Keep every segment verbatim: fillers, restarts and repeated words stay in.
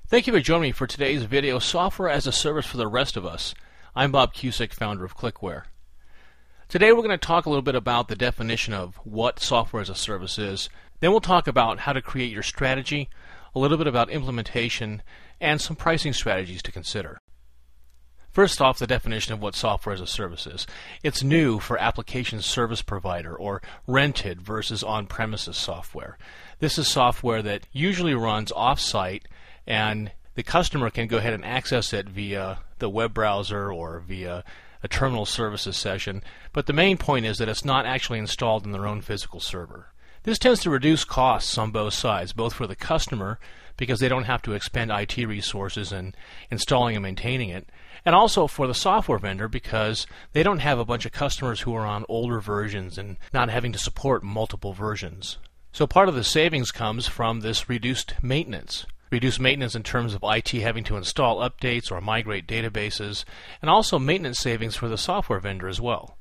Thank you for joining me for today's video, Software as a Service for the Rest of Us. I'm Bob Cusick, founder of Clickware. Today we're going to talk a little bit about the definition of what software as a service is. Then we'll talk about how to create your strategy, a little bit about implementation, and some pricing strategies to consider. First off, the definition of what software as a service is. It's new for application service provider or rented versus on-premises software. This is software that usually runs off-site and the customer can go ahead and access it via the web browser or via a terminal services session, but the main point is that it's not actually installed in their own physical server. This tends to reduce costs on both sides, both for the customer because they don't have to expend I T resources in installing and maintaining it, and also for the software vendor because they don't have a bunch of customers who are on older versions and not having to support multiple versions. So part of the savings comes from this reduced maintenance. Reduce maintenance in terms of I T having to install updates or migrate databases, and also maintenance savings for the software vendor as well.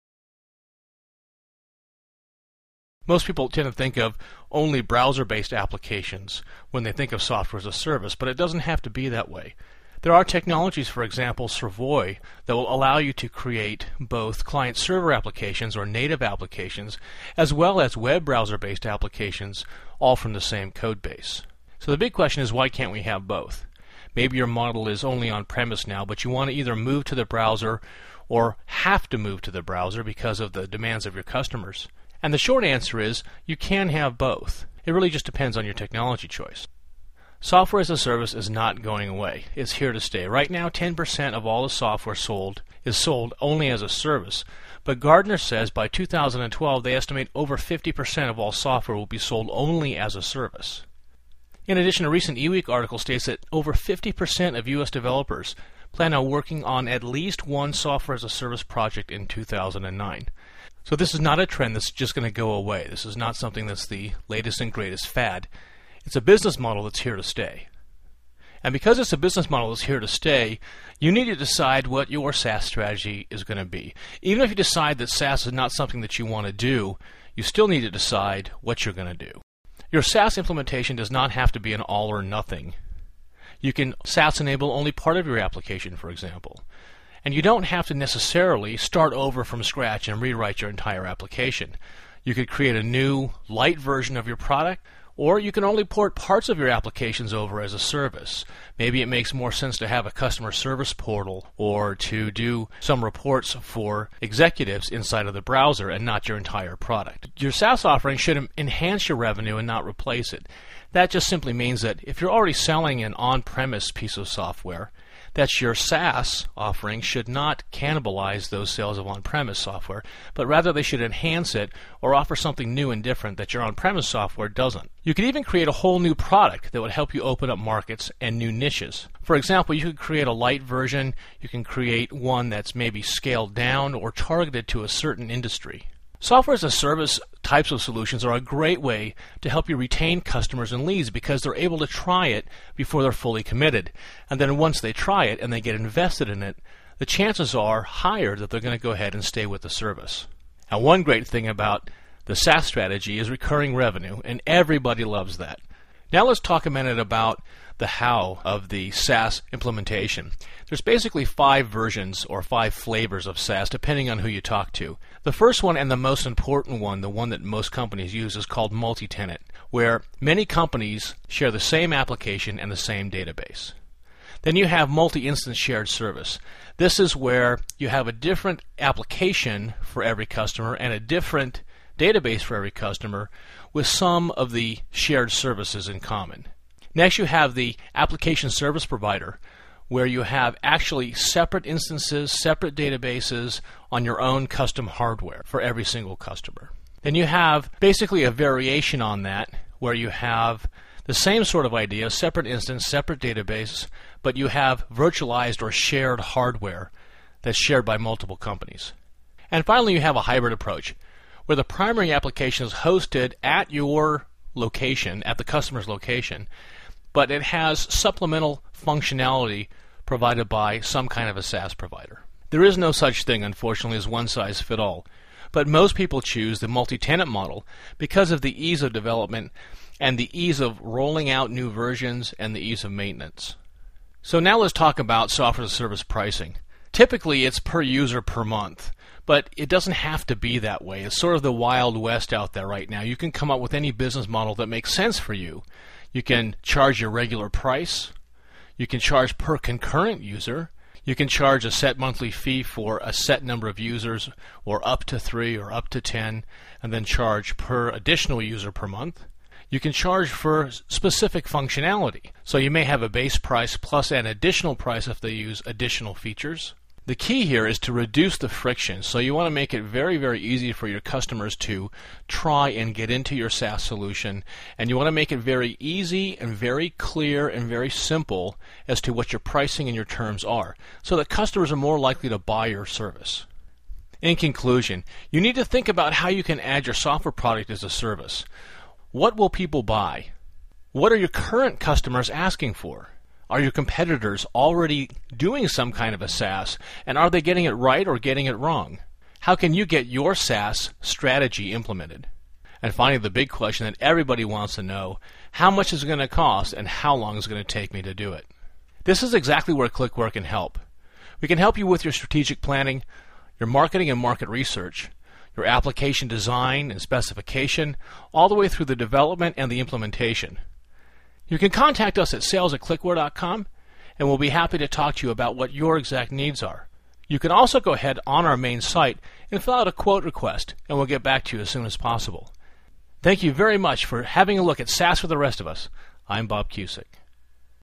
Most people tend to think of only browser-based applications when they think of software as a service, but it doesn't have to be that way. There are technologies, for example, Servoy, that will allow you to create both client-server applications or native applications, as well as web browser-based applications, all from the same code base. So the big question is, why can't we have both? Maybe your model is only on-premise now, but you want to either move to the browser or have to move to the browser because of the demands of your customers. And the short answer is, you can have both. It really just depends on your technology choice. Software as a service is not going away. It's here to stay. Right now, ten percent of all the software sold is sold only as a service, but Gartner says by two thousand twelve they estimate over fifty percent of all software will be sold only as a service. In addition, a recent eWeek article states that over fifty percent of U S developers plan on working on at least one software as a service project in two thousand nine. So this is not a trend that's just going to go away. This is not something that's the latest and greatest fad. It's a business model that's here to stay. And because it's a business model that's here to stay, you need to decide what your SaaS strategy is going to be. Even if you decide that SaaS is not something that you want to do, you still need to decide what you're going to do. Your SaaS implementation does not have to be an all or nothing. You can SaaS enable only part of your application, for example. And you don't have to necessarily start over from scratch and rewrite your entire application. You could create a new, light version of your product, or you can only port parts of your applications over as a service. Maybe it makes more sense to have a customer service portal or to do some reports for executives inside of the browser and not your entire product. Your SaaS offering should enhance your revenue and not replace it. That just simply means that if you're already selling an on-premise piece of software, that your SaaS offering should not cannibalize those sales of on-premise software, but rather they should enhance it or offer something new and different that your on-premise software doesn't. You could even create a whole new product that would help you open up markets and new niches. For example, you could create a light version, you can create one that's maybe scaled down or targeted to a certain industry. Software as a service types of solutions are a great way to help you retain customers and leads because they're able to try it before they're fully committed. And then once they try it and they get invested in it, the chances are higher that they're going to go ahead and stay with the service. Now, one great thing about the SaaS strategy is recurring revenue, and everybody loves that. Now let's talk a minute about the how of the SaaS implementation. There's basically five versions or five flavors of SaaS depending on who you talk to. The first one and the most important one, the one that most companies use, is called multi-tenant, where many companies share the same application and the same database. Then you have multi-instance shared service. This is where you have a different application for every customer and a different database for every customer with some of the shared services in common. Next, you have the application service provider, where you have actually separate instances, separate databases on your own custom hardware for every single customer. Then you have basically a variation on that, where you have the same sort of idea, separate instance, separate database, but you have virtualized or shared hardware that's shared by multiple companies. And finally, you have a hybrid approach, where the primary application is hosted at your location, at the customer's location, but it has supplemental functionality provided by some kind of a SaaS provider. There is no such thing, unfortunately, as one size fits all, but most people choose the multi-tenant model because of the ease of development and the ease of rolling out new versions and the ease of maintenance. So now let's talk about software as a service pricing. Typically it's per user per month, but it doesn't have to be that way. It's sort of the Wild West out there right now. You can come up with any business model that makes sense for you. You can charge your regular price. You can charge per concurrent user. You can charge a set monthly fee for a set number of users, or up to three or up to ten, and then charge per additional user per month. You can charge for specific functionality. So you may have a base price plus an additional price if they use additional features. The key here is to reduce the friction. So you want to make it very, very easy for your customers to try and get into your SaaS solution. And you want to make it very easy and very clear and very simple as to what your pricing and your terms are, so that customers are more likely to buy your service. In conclusion, you need to think about how you can add your software product as a service. What will people buy? What are your current customers asking for? Are your competitors already doing some kind of a SaaS, and are they getting it right or getting it wrong? How can you get your SaaS strategy implemented? And finally, the big question that everybody wants to know, how much is it going to cost and how long is it going to take me to do it? This is exactly where Clickwork can help. We can help you with your strategic planning, your marketing and market research, your application design and specification, all the way through the development and the implementation. You can contact us at sales at clickware dot com, and we'll be happy to talk to you about what your exact needs are. You can also go ahead on our main site and fill out a quote request, and we'll get back to you as soon as possible. Thank you very much for having a look at SaaS for the rest of us. I'm Bob Cusick.